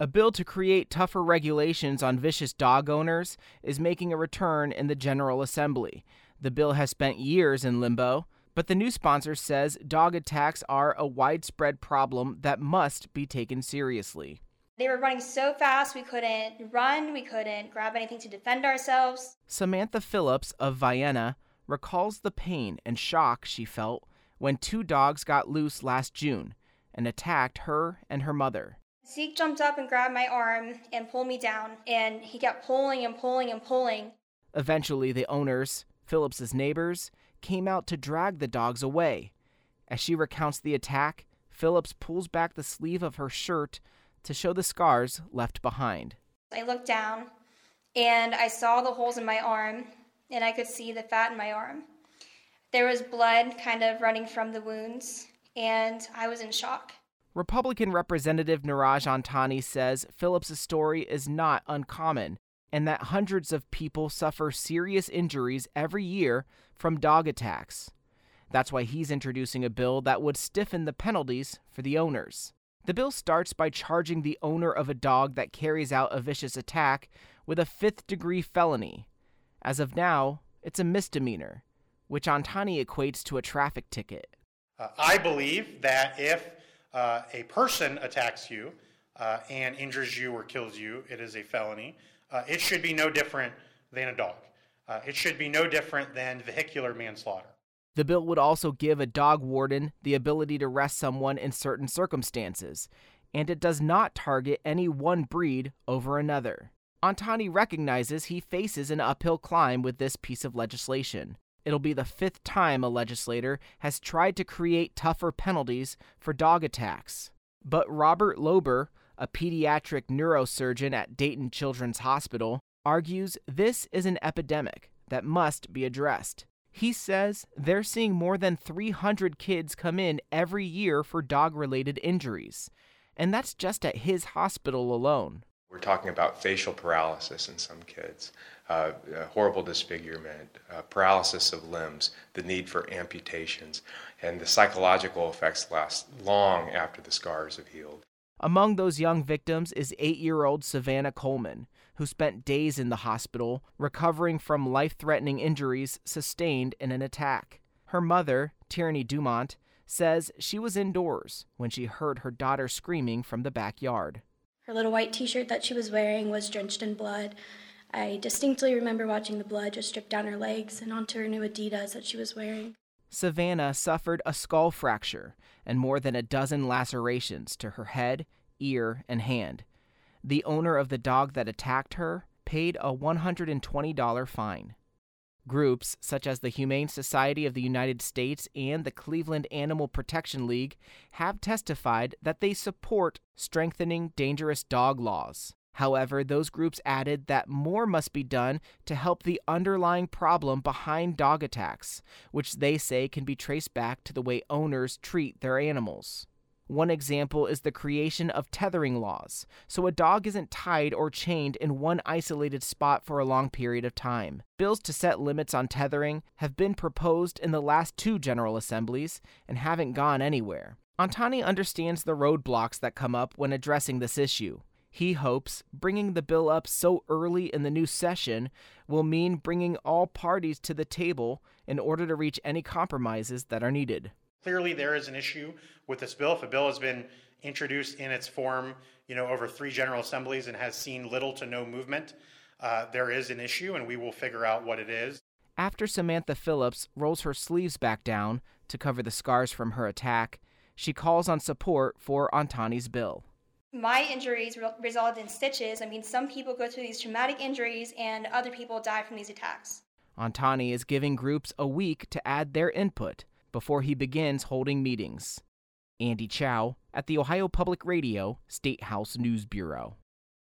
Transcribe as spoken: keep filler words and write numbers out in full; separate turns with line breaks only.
A bill to create tougher regulations on vicious dog owners is making a return in the General Assembly. The bill has spent years in limbo, but the new sponsor says dog attacks are a widespread problem that must be taken seriously.
They were running so fast we couldn't run, we couldn't grab anything to defend ourselves.
Samantha Phillips of Vienna recalls the pain and shock she felt when two dogs got loose last June and attacked her and her mother.
Zeke jumped up and grabbed my arm and pulled me down, and he kept pulling and pulling and pulling.
Eventually, the owners, Phillips's neighbors, came out to drag the dogs away. As she recounts the attack, Phillips pulls back the sleeve of her shirt to show the scars left behind.
I looked down, and I saw the holes in my arm, and I could see the fat in my arm. There was blood kind of running from the wounds, and I was in shock.
Republican Representative Neeraj Antani says Phillips' story is not uncommon and that hundreds of people suffer serious injuries every year from dog attacks. That's why he's introducing a bill that would stiffen the penalties for the owners. The bill starts by charging the owner of a dog that carries out a vicious attack with a fifth-degree felony. As of now, it's a misdemeanor, which Antani equates to a traffic ticket.
Uh, I believe that if uh, a person attacks you uh, and injures you or kills you, it is a felony. Uh, it should be no different than a dog. Uh, it should be no different than vehicular manslaughter.
The bill would also give a dog warden the ability to arrest someone in certain circumstances, and it does not target any one breed over another. Antani recognizes he faces an uphill climb with this piece of legislation. It'll be the fifth time a legislator has tried to create tougher penalties for dog attacks. But Robert Lober, a pediatric neurosurgeon at Dayton Children's Hospital, argues this is an epidemic that must be addressed. He says they're seeing more than three hundred kids come in every year for dog-related injuries, and that's just at his hospital alone.
We're talking about facial paralysis in some kids, uh, uh, horrible disfigurement, uh, paralysis of limbs, the need for amputations, and the psychological effects last long after the scars have healed.
Among those young victims is eight-year-old Savannah Coleman, who spent days in the hospital recovering from life-threatening injuries sustained in an attack. Her mother, Tierney Dumont, says she was indoors when she heard her daughter screaming from the backyard.
Her little white t-shirt that she was wearing was drenched in blood. I distinctly remember watching the blood just drip down her legs and onto her new Adidas that she was wearing.
Savannah suffered a skull fracture and more than a dozen lacerations to her head, ear, and hand. The owner of the dog that attacked her paid a one hundred twenty dollars fine. Groups such as the Humane Society of the United States and the Cleveland Animal Protection League have testified that they support strengthening dangerous dog laws. However, those groups added that more must be done to help the underlying problem behind dog attacks, which they say can be traced back to the way owners treat their animals. One example is the creation of tethering laws, so a dog isn't tied or chained in one isolated spot for a long period of time. Bills to set limits on tethering have been proposed in the last two General Assemblies and haven't gone anywhere. Antani understands the roadblocks that come up when addressing this issue. He hopes bringing the bill up so early in the new session will mean bringing all parties to the table in order to reach any compromises that are needed.
Clearly, there is an issue with this bill. If a bill has been introduced in its form, you know, over three General Assemblies and has seen little to no movement, uh, there is an issue, and we will figure out what it is.
After Samantha Phillips rolls her sleeves back down to cover the scars from her attack, she calls on support for Antani's bill.
My injuries re- resulted in stitches. I mean, some people go through these traumatic injuries, and other people die from these attacks.
Antani is giving groups a week to add their input before he begins holding meetings. Andy Chow at the Ohio Public Radio State House News Bureau.